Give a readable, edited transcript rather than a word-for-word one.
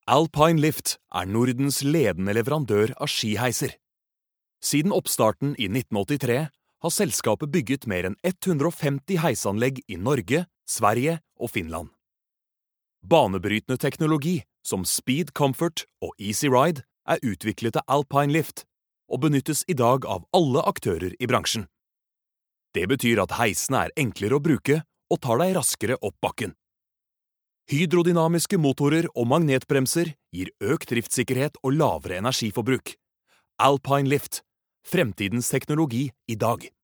Alpine Lift Nordens ledende leverandør av skiheiser. Siden oppstarten i 1983 har selskapet bygget mer enn 150 heisanlegg i Norge, Sverige og Finland. Banebrytende teknologi som Speed Comfort og Easy Ride utviklet av Alpine Lift og benyttes i dag av alle aktører i bransjen. Det betyr at heisene enklere å bruke og tar deg raskere opp bakken. Hydrodynamiske motorer og magnetbremser gir økt driftssikkerhet og lavere energiforbruk. Alpine Lift, fremtidens teknologi i dag.